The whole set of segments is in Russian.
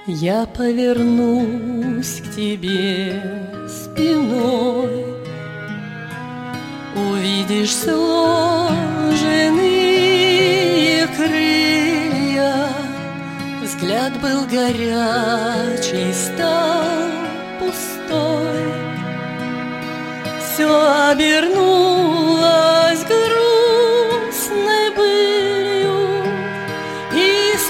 Я повернусь к тебе спиной, увидишь сложенные крылья. Взгляд был горячий, стал пустой. Все обернулось грустной былью, из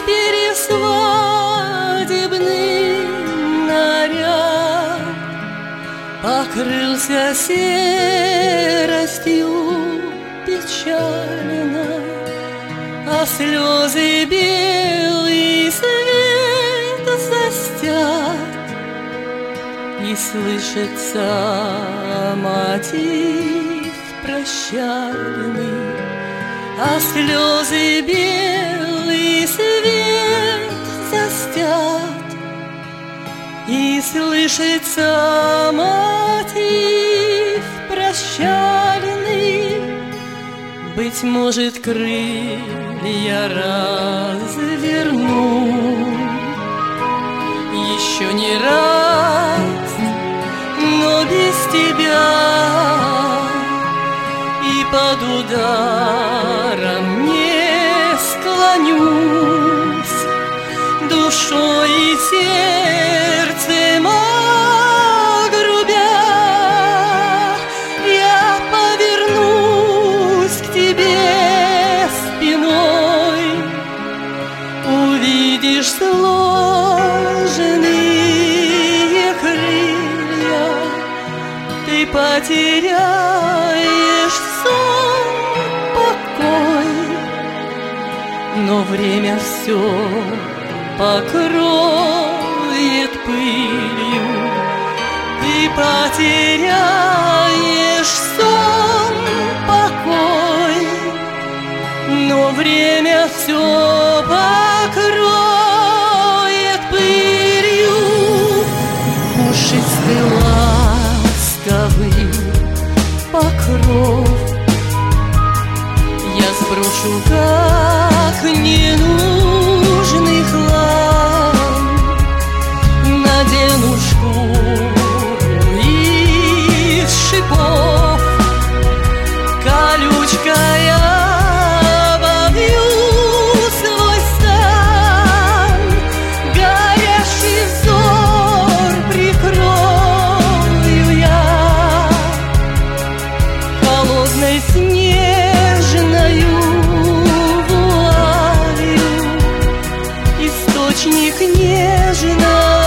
пересвадебный наряд покрылся серостью печальной, а слезы белый свет застят. И слышится мотив прощальный, а слезы белый свет застят. И слышится мотив прощальный, быть может, крылья разверну еще не раз, но без тебя. И под ударом не склонюсь, душой и сердцем огрубя. Я повернусь к тебе спиной, увидишь сложенные крылья. Ты потеряешь сон, покой, но время все покроет пылью. Ты потеряешь сон, покой, но время все покроет пылью. Пушистый ласковый покров я сброшу, как ненужный хлам, надену шкуру из шипов, колючкой обовью свой стан, горящий взор прикрою я холодной снежною вуалью. Источник нежного